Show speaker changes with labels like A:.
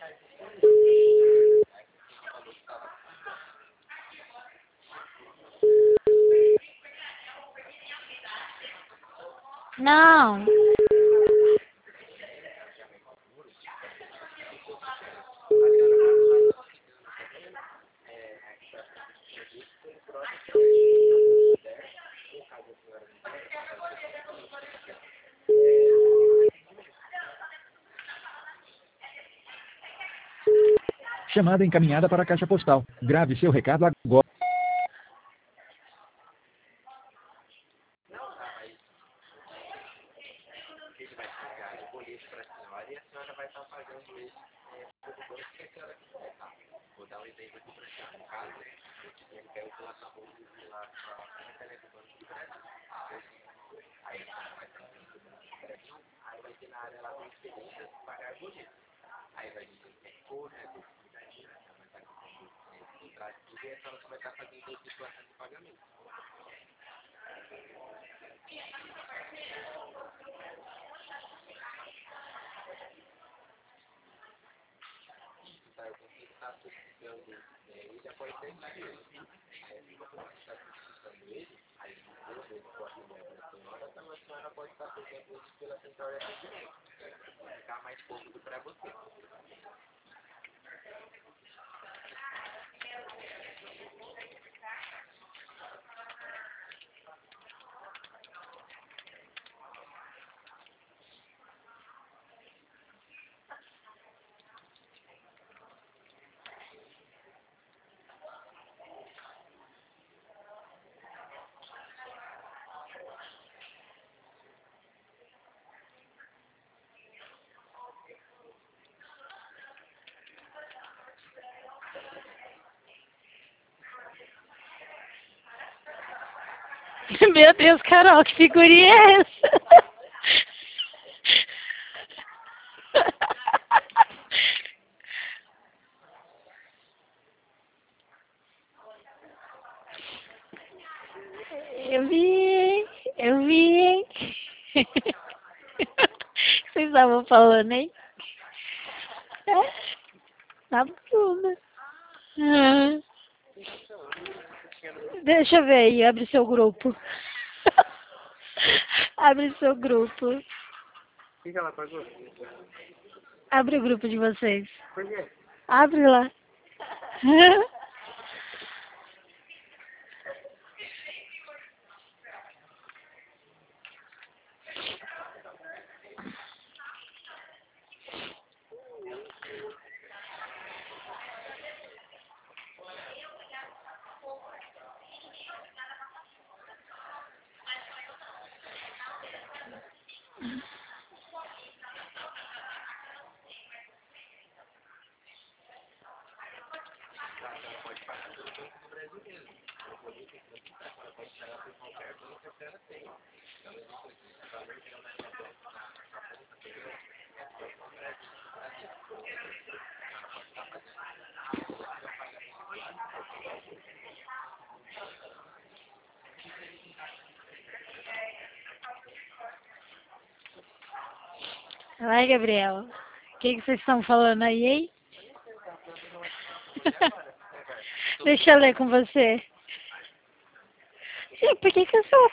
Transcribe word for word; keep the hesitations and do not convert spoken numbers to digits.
A: Não.
B: Chamada encaminhada para a caixa postal. Grave seu recado agora.
A: Meu Deus, Carol, que figurinha é essa? Eu vi, eu vi, hein? O que vocês estavam falando, hein? É, na Bruna. Ah. Deixa eu ver aí, abre seu grupo. Abre seu grupo.
C: O que, que ela pagou?
A: Abre o grupo de vocês.
C: Por quê?
A: Abre lá. Vai, Gabriel. O que, que vocês estão falando aí, hein? Deixa eu ler com você. Gente, por que que eu sou